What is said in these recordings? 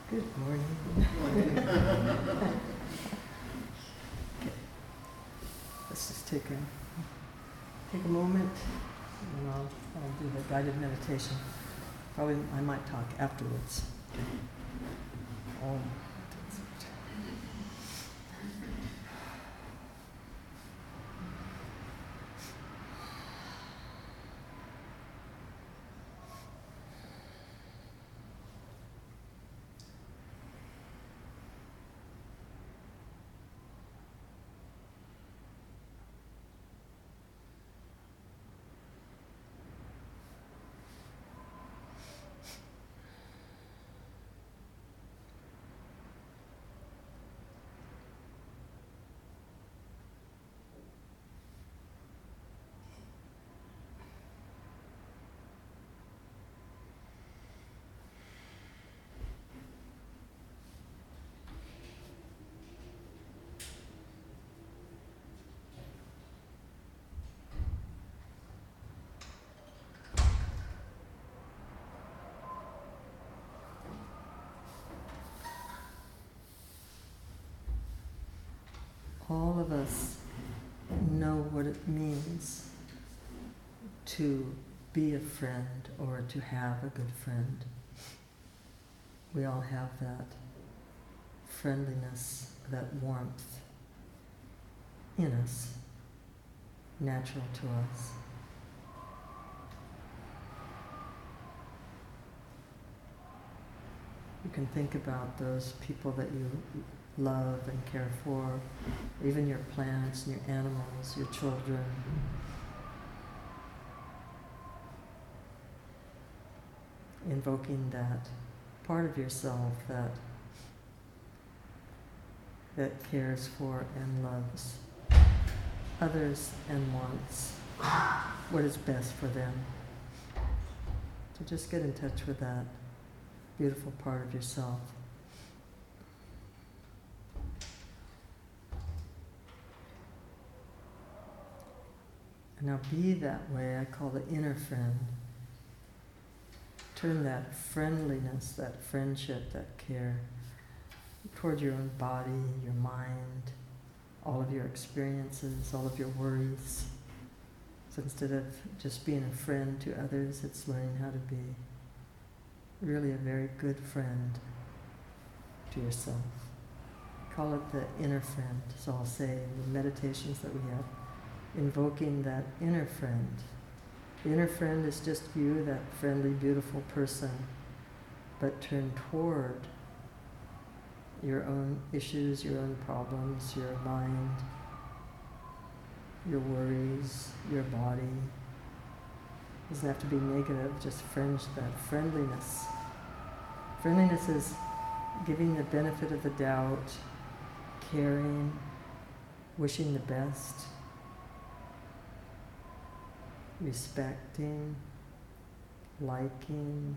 Good morning. Okay. Let's just take a moment, and I'll do the guided meditation. Probably I might talk afterwards. All of us know what it means to be a friend or to have a good friend. We all have that friendliness, that warmth in us, natural to us. You can think about those people that you love and care for, even your plants and your animals, your children. Invoking that part of yourself that cares for and loves others and wants what is best for them. So just get in touch with that beautiful part of yourself. And now be that way. I call the inner friend. Turn that friendliness, that friendship, that care toward your own body, your mind, all of your experiences, all of your worries. So instead of just being a friend to others, it's learning how to be really a very good friend to yourself. Call it the inner friend. So I'll say in the meditations that we have, invoking that inner friend. The inner friend is just you, that friendly, beautiful person, but turn toward your own issues, your own problems, your mind, your worries, your body. It doesn't have to be negative, just that friendliness. Friendliness is giving the benefit of the doubt, caring, wishing the best, respecting, liking,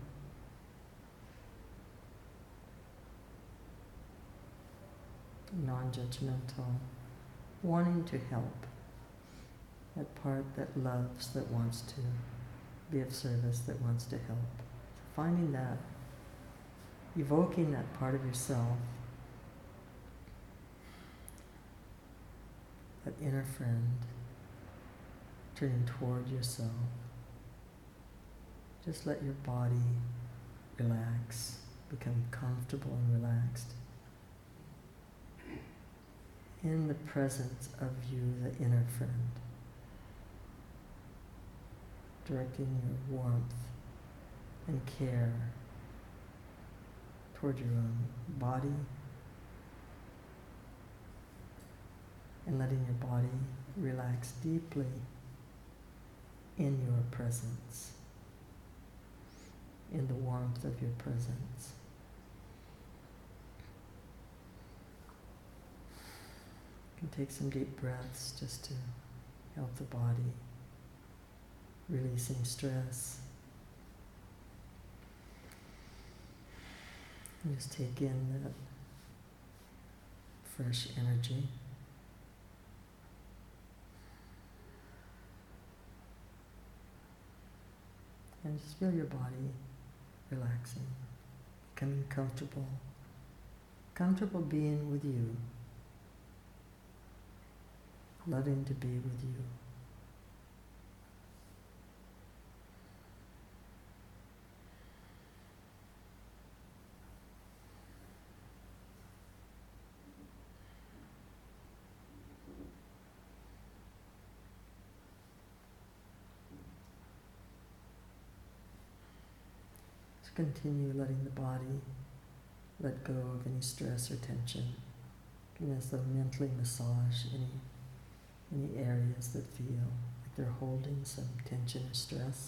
non-judgmental, wanting to help, that part that loves, that wants to be of service, that wants to help. So finding that, evoking that part of yourself, that inner friend, turning toward yourself. Just let your body relax, become comfortable and relaxed in the presence of you, the inner friend, directing your warmth and care toward your own body and letting your body relax deeply in your presence, in the warmth of your presence. You can take some deep breaths just to help the body release any stress. And just take in that fresh energy. And just feel your body relaxing, becoming comfortable comfortable being with you, loving to be with you. Just continue letting the body let go of any stress or tension. You can as though mentally massage any areas that feel like they're holding some tension or stress.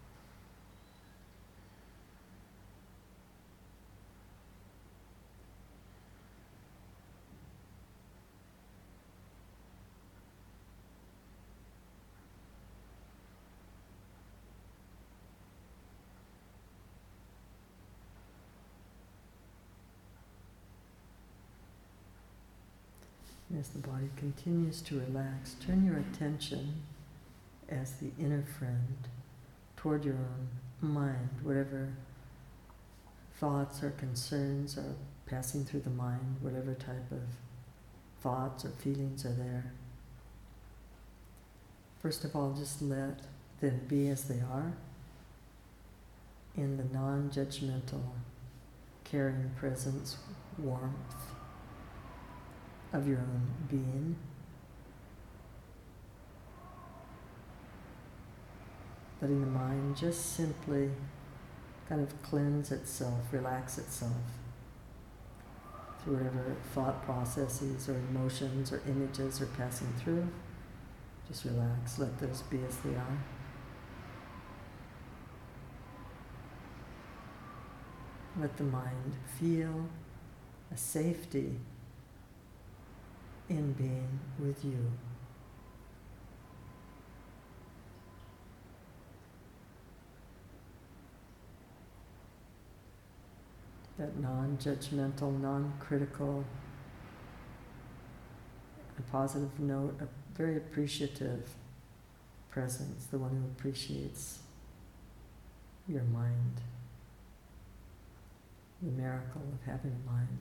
As the body continues to relax, turn your attention as the inner friend toward your own mind, whatever thoughts or concerns are passing through the mind, whatever type of thoughts or feelings are there. First of all, just let them be as they are in the non-judgmental, caring presence, warmth of your own being. Letting the mind just simply kind of cleanse itself, relax itself through whatever thought processes or emotions or images are passing through. Just relax, let those be as they are. Let the mind feel a safety in being with you. That non-judgmental, non-critical, a positive note, a very appreciative presence, the one who appreciates your mind, the miracle of having a mind.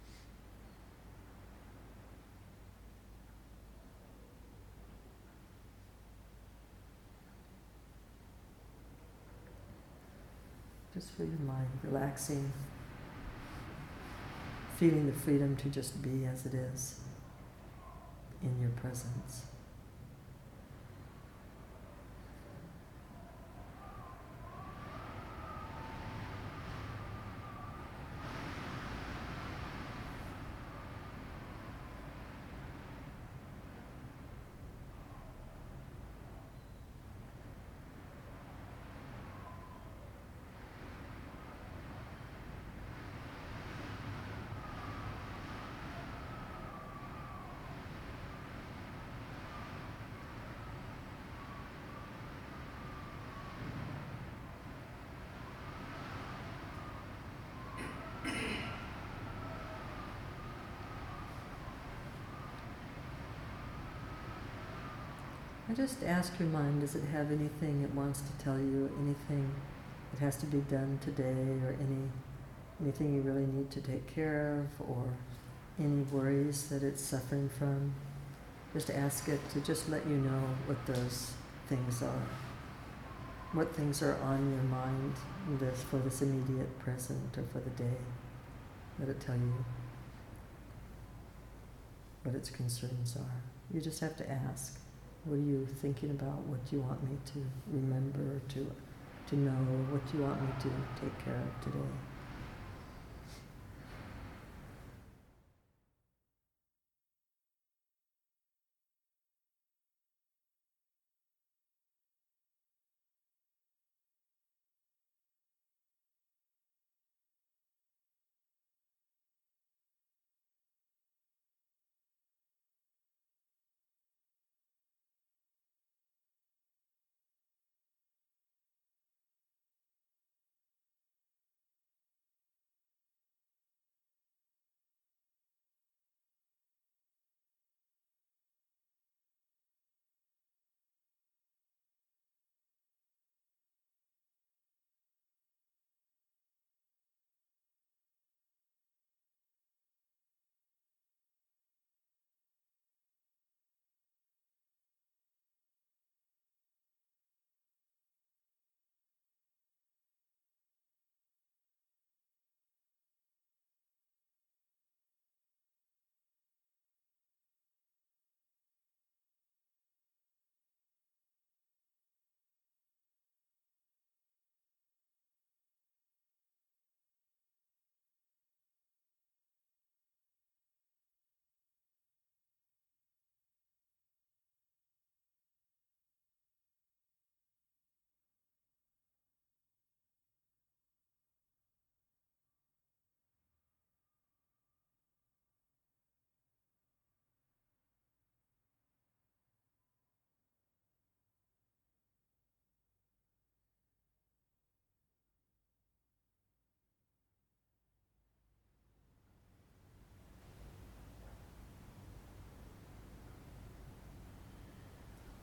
Just feel your mind relaxing, feeling the freedom to just be as it is in your presence. And just ask your mind, does it have anything it wants to tell you, anything that has to be done today, or anything you really need to take care of, or any worries that it's suffering from? Just ask it to just let you know what those things are. What things are on your mind for this immediate present or for the day. Let it tell you what its concerns are. You just have to ask. What are you thinking about? What do you want me to remember, to know? What do you want me to take care of today?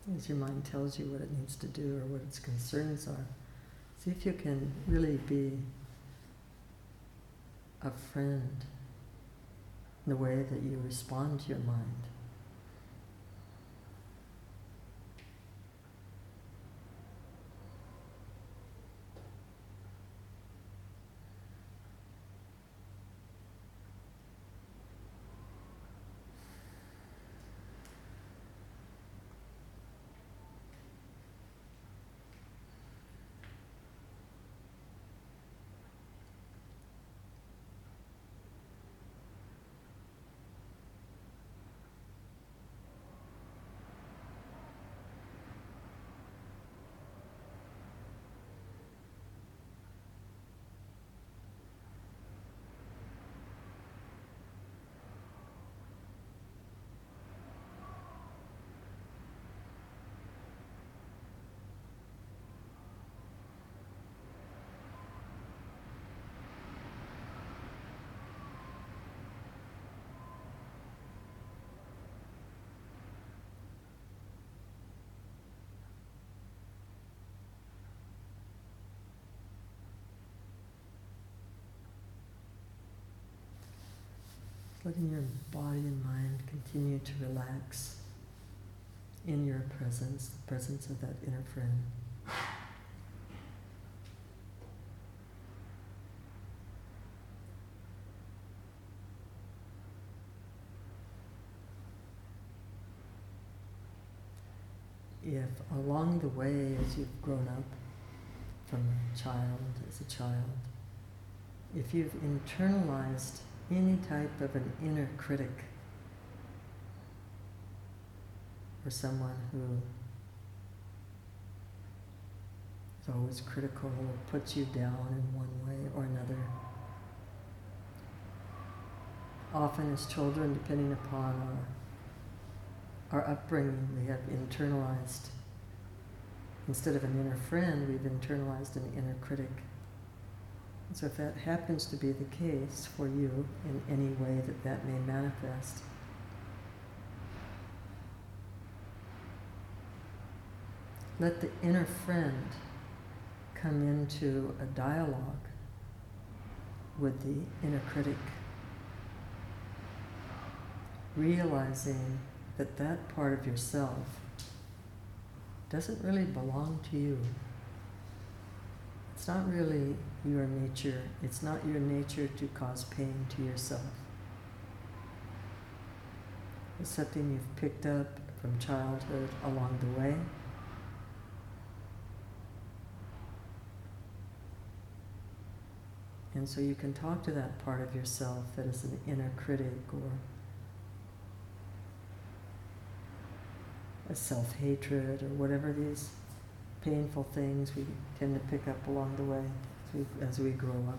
as your mind tells you what it needs to do or what its concerns are. See if you can really be a friend in the way that you respond to your mind. Letting your body and mind continue to relax in your presence, the presence of that inner friend. If along the way, as you've grown up from a child, as a child, if you've internalized any type of an inner critic or someone who is always critical or puts you down in one way or another. Often as children, depending upon our upbringing, we have internalized, instead of an inner friend, we've internalized an inner critic. So if that happens to be the case for you in any way that may manifest, let the inner friend come into a dialogue with the inner critic, realizing that that part of yourself doesn't really belong to you. It's not really your nature. It's not your nature to cause pain to yourself. It's something you've picked up from childhood along the way. And so you can talk to that part of yourself that is an inner critic or a self-hatred or whatever these painful things we tend to pick up along the way as we grow up.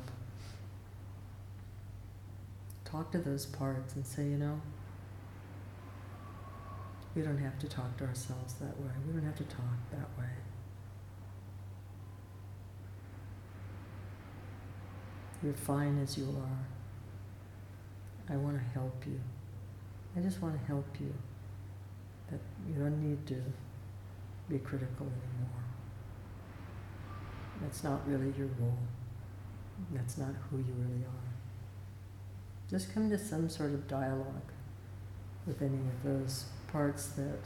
Talk to those parts and say, we don't have to talk to ourselves that way. We don't have to talk that way. You're fine as you are. I want to help you. I just want to help you. That you don't need to be critical anymore. That's not really your role. That's not who you really are. Just come to some sort of dialogue with any of those parts that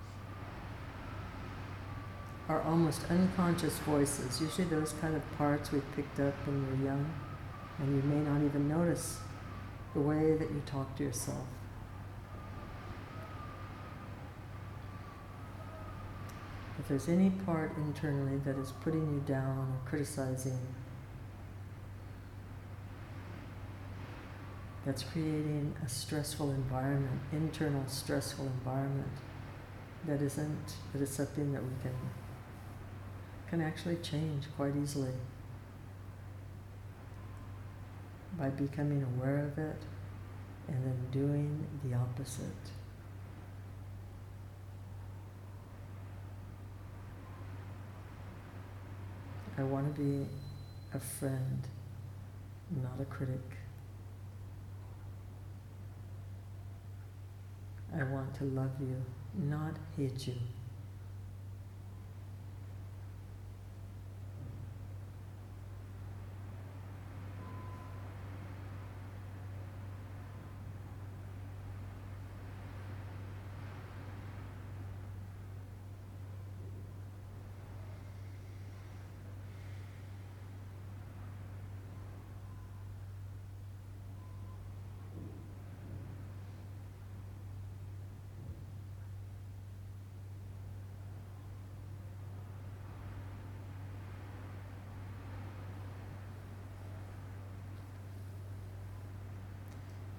are almost unconscious voices. Usually those kind of parts we picked up when we were young, and you may not even notice the way that you talk to yourself. If there's any part internally that is putting you down or criticizing, that's creating a stressful environment, internal stressful environment, that is something that we can actually change quite easily by becoming aware of it and then doing the opposite. I want to be a friend, not a critic. I want to love you, not hate you.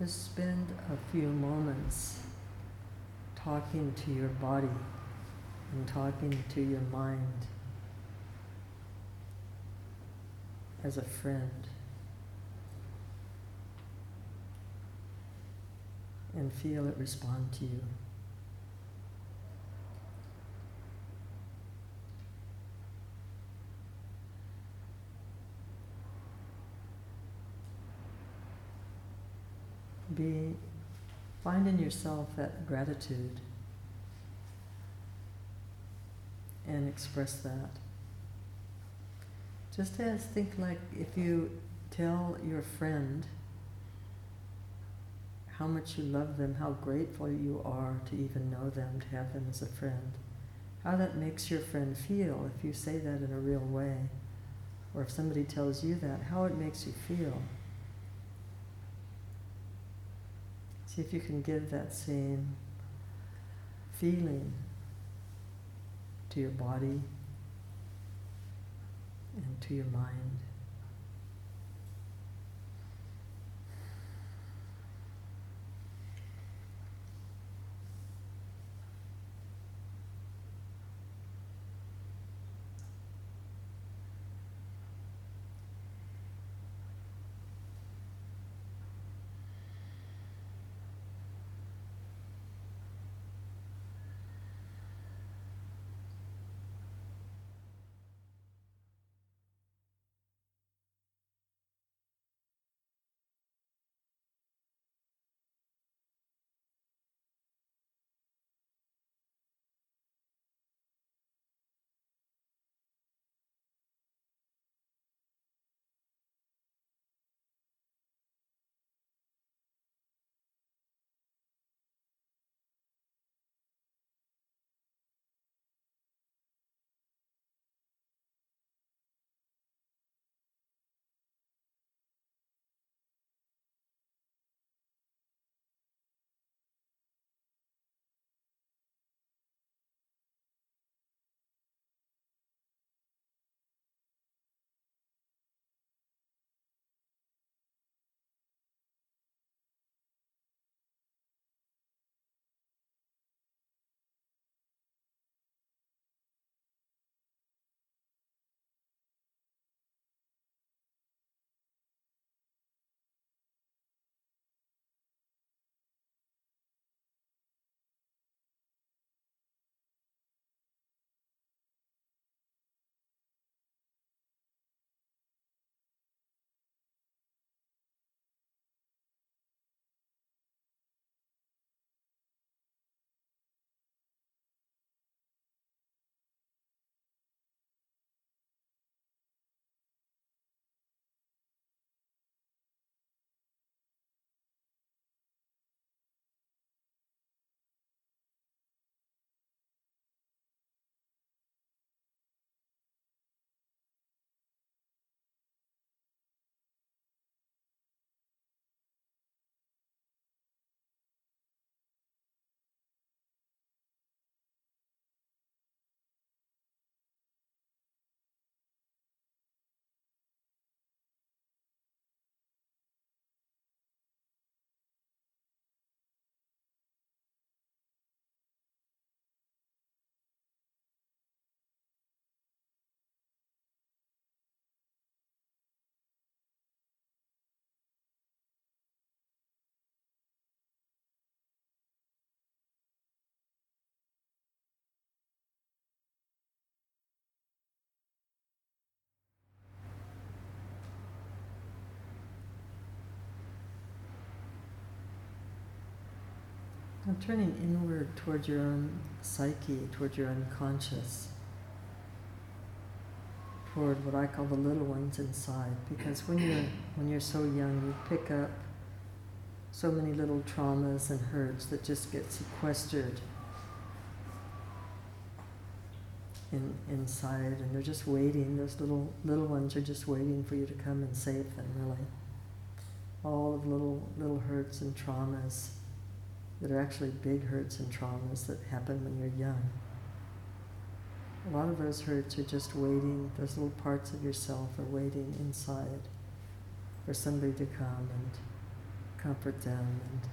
Just spend a few moments talking to your body and talking to your mind as a friend. And feel it respond to you. Find in yourself that gratitude and express that. Just as think like if you tell your friend how much you love them, how grateful you are to even know them, to have them as a friend. How that makes your friend feel if you say that in a real way. Or if somebody tells you that, how it makes you feel. See if you can give that same feeling to your body and to your mind. Now turning inward toward your own psyche, toward your unconscious, toward what I call the little ones inside. Because when you're so young, you pick up so many little traumas and hurts that just get sequestered inside, and they're just waiting. Those little ones are just waiting for you to come and save them, really. All of little hurts and traumas that are actually big hurts and traumas that happen when you're young. A lot of those hurts are just waiting, those little parts of yourself are waiting inside for somebody to come and comfort them and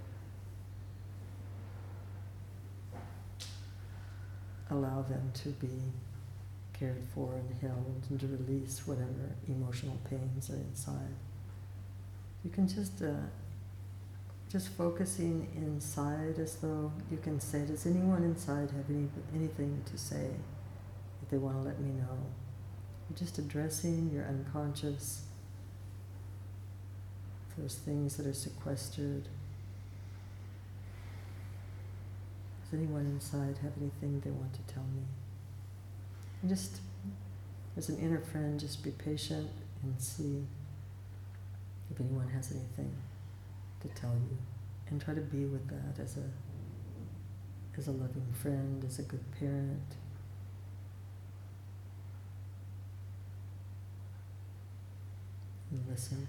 allow them to be cared for and held and to release whatever emotional pains are inside. You can just focusing inside as though you can say, does anyone inside have anything to say that they want to let me know? You're just addressing your unconscious, those things that are sequestered. Does anyone inside have anything they want to tell me? And just, as an inner friend, just be patient and see if anyone has anything to tell you. And try to be with that as a loving friend, as a good parent. And listen.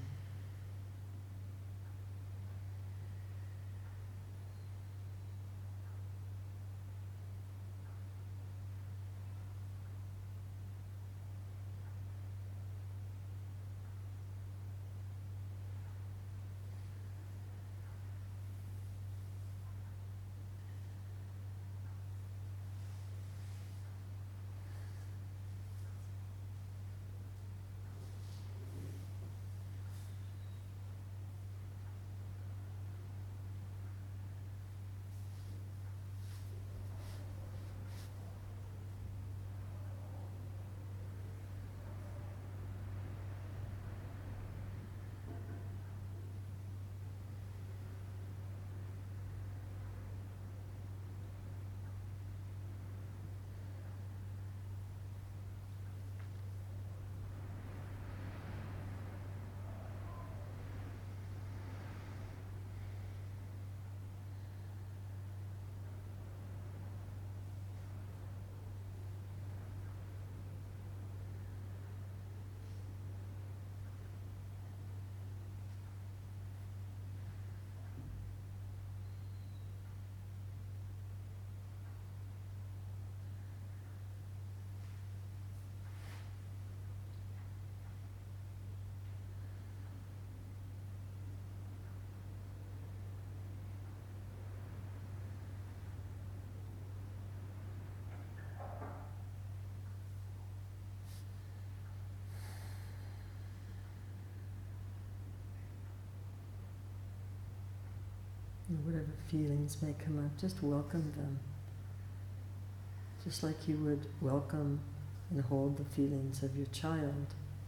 And whatever feelings may come up, just welcome them. Just like you would welcome and hold the feelings of your child.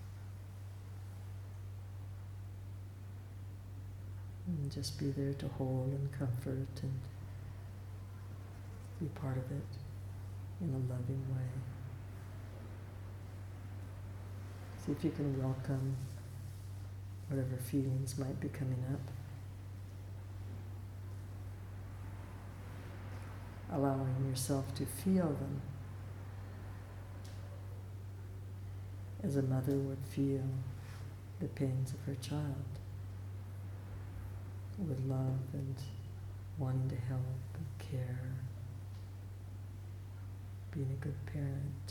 And just be there to hold and comfort and be part of it in a loving way. See if you can welcome whatever feelings might be coming up. Allowing yourself to feel them as a mother would feel the pains of her child, with love and wanting to help and care, being a good parent.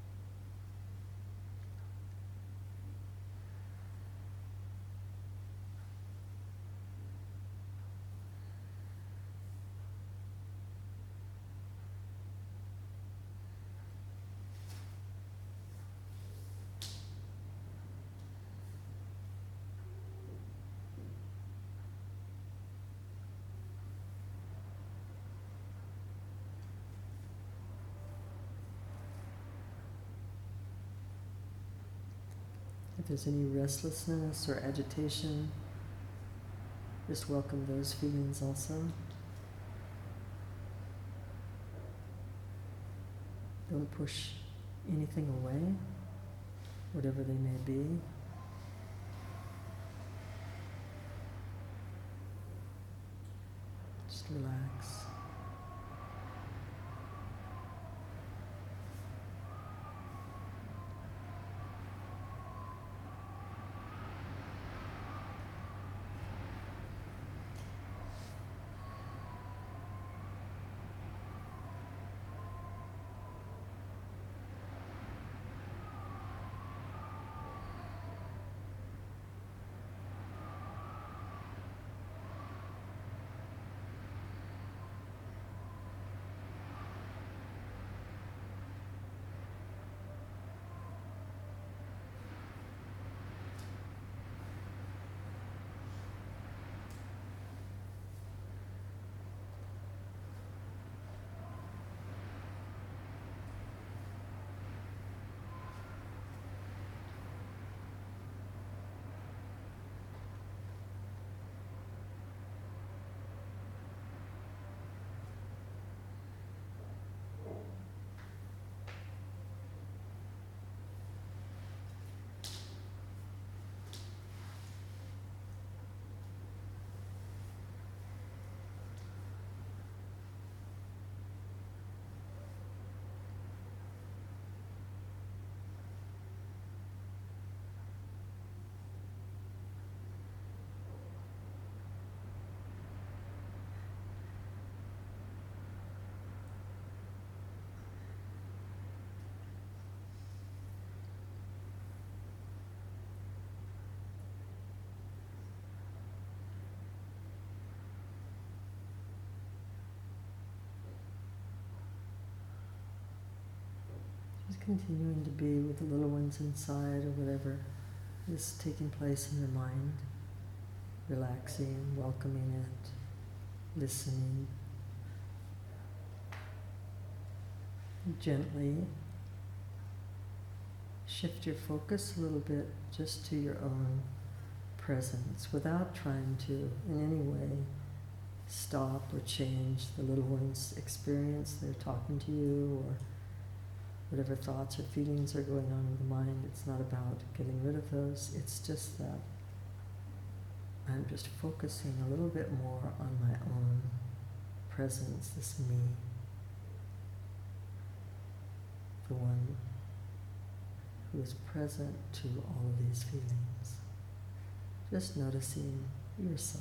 If there's any restlessness or agitation, just welcome those feelings also. Don't push anything away, whatever they may be. Just relax. continuing to be with the little ones inside or whatever is taking place in your mind, relaxing, welcoming it, listening. Gently shift your focus a little bit just to your own presence without trying to in any way stop or change the little one's experience. They're talking to you or whatever thoughts or feelings are going on in the mind. It's not about getting rid of those. It's just that I'm just focusing a little bit more on my own presence, this me, the one who is present to all of these feelings. Just noticing yourself.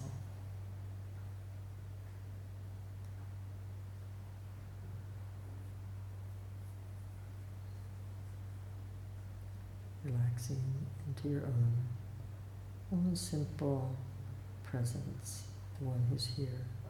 Relaxing into your own simple presence, the one who's here.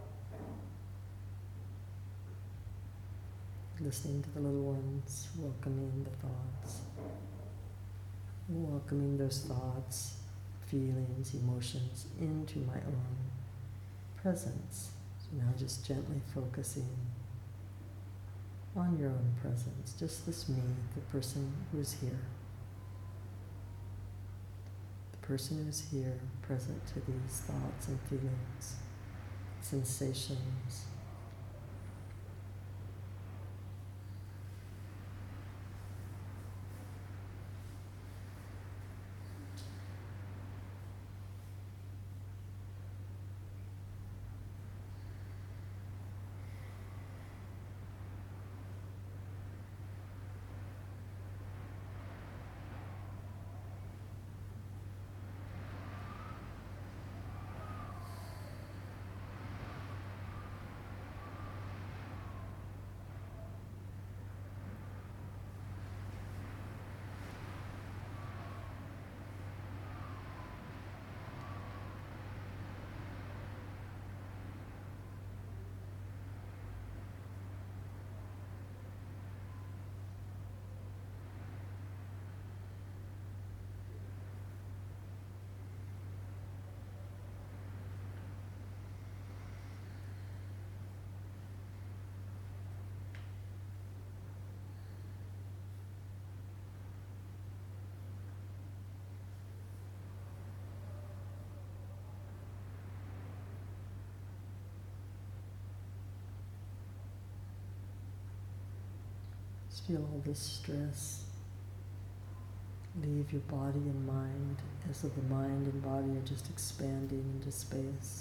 Listening to the little ones, welcoming the thoughts, welcoming those thoughts, feelings, emotions into my own presence. So now just gently focusing on your own presence, just this me, the person who is here. The person who is here, present to these thoughts and feelings, sensations. Feel all this stress leave your body and mind as though the mind and body are just expanding into space.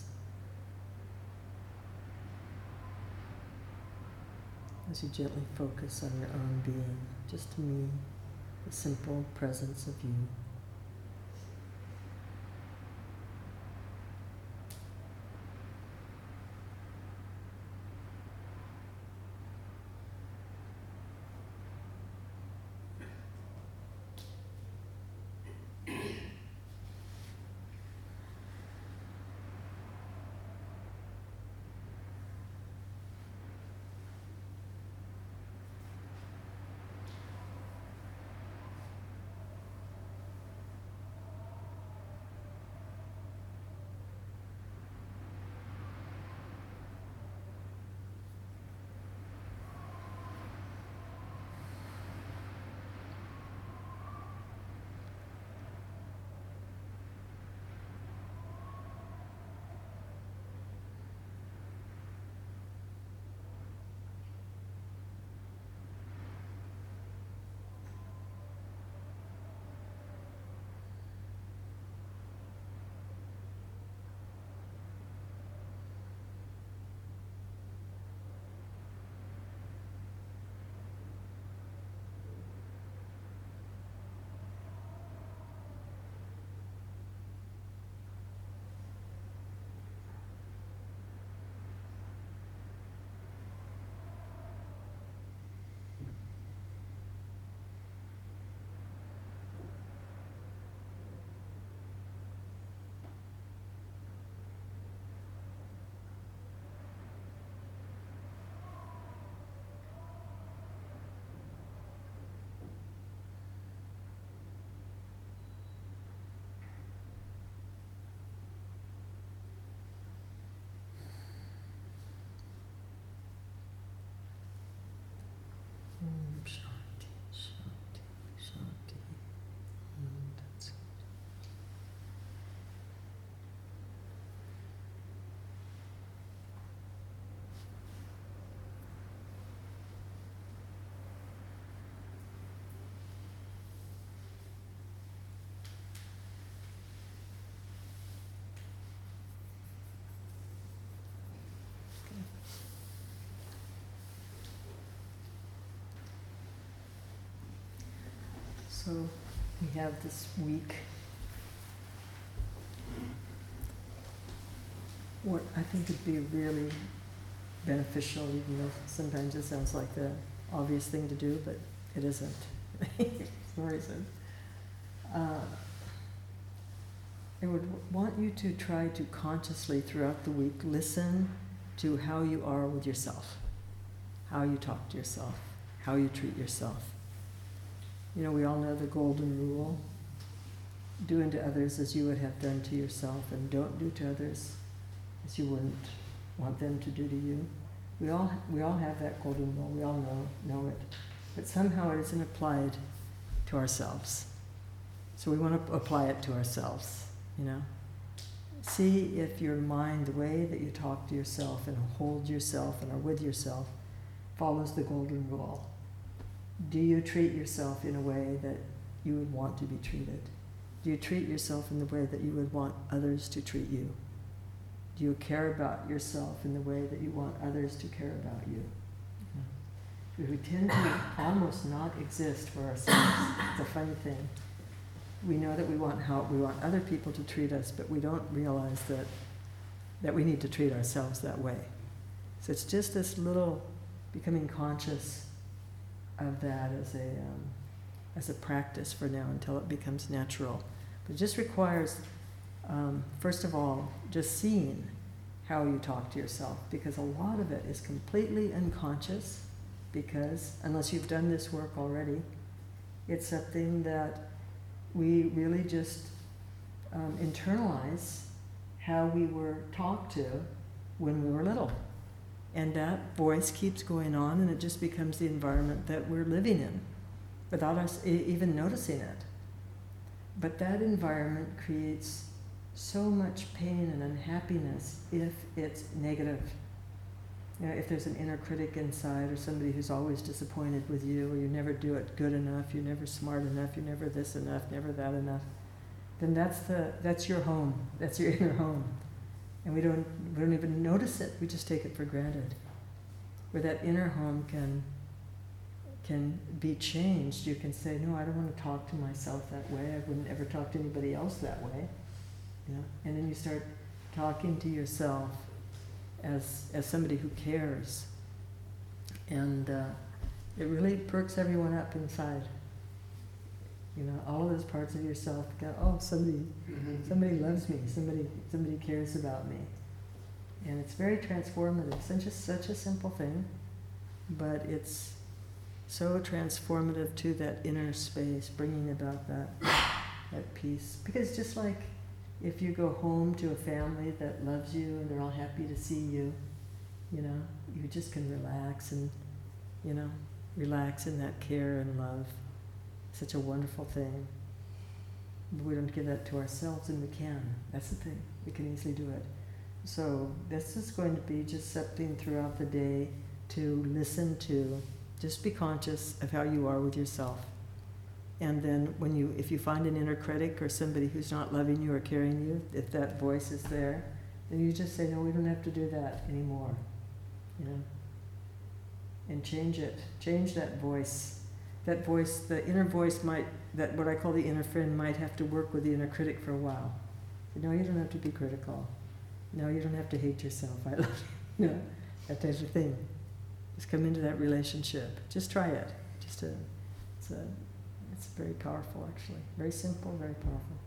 As you gently focus on your own being, just me, the simple presence of you. So we have this week. What I think would be really beneficial, even though sometimes it sounds like the obvious thing to do, but it isn't. For some reason. I would want you to try to consciously throughout the week listen to how you are with yourself, how you talk to yourself, how you treat yourself. You know, we all know the golden rule. Do unto others as you would have done to yourself, and don't do to others as you wouldn't want them to do to you. We all have that golden rule. We all know it. But somehow it isn't applied to ourselves. So we want to apply it to ourselves, you know. See if your mind, the way that you talk to yourself and hold yourself and are with yourself, follows the golden rule. Do you treat yourself in a way that you would want to be treated? Do you treat yourself in the way that you would want others to treat you? Do you care about yourself in the way that you want others to care about you? We tend to almost not exist for ourselves. It's a funny thing. We know that we want help, we want other people to treat us, but we don't realize that we need to treat ourselves that way. So it's just this little becoming conscious of that as a practice for now until it becomes natural. But it just requires, first of all, just seeing how you talk to yourself, because a lot of it is completely unconscious, because unless you've done this work already, it's something that we really just internalize how we were talked to when we were little. And that voice keeps going on, and it just becomes the environment that we're living in without us even noticing it. But that environment creates so much pain and unhappiness if it's negative. You know, if there's an inner critic inside, or somebody who's always disappointed with you, or you never do it good enough, you're never smart enough, you're never this enough, never that enough, then that's your home, that's your inner home. And we don't even notice it, we just take it for granted. Where that inner home can be changed. You can say, no, I don't want to talk to myself that way, I wouldn't ever talk to anybody else that way. You know? And then you start talking to yourself as somebody who cares. And it really perks everyone up inside. You know, all of those parts of yourself go, oh, somebody loves me, somebody cares about me. And it's very transformative. It's just such a simple thing, but it's so transformative to that inner space, bringing about that peace. Because just like if you go home to a family that loves you and they're all happy to see you, you know, you just can relax and, you know, relax in that care and love. Such a wonderful thing. But we don't give that to ourselves, and we can. That's the thing. We can easily do it. So this is going to be just something throughout the day to listen to. Just be conscious of how you are with yourself. And then if you find an inner critic or somebody who's not loving you or caring you, if that voice is there, then you just say, no, we don't have to do that anymore. You know? And change it. Change that voice. That voice, the inner voice what I call the inner friend, might have to work with the inner critic for a while. No, you don't have to be critical. No, you don't have to hate yourself. I love you. No, that type of thing. Just come into that relationship. Just try it. It's very powerful, actually. Very simple, very powerful.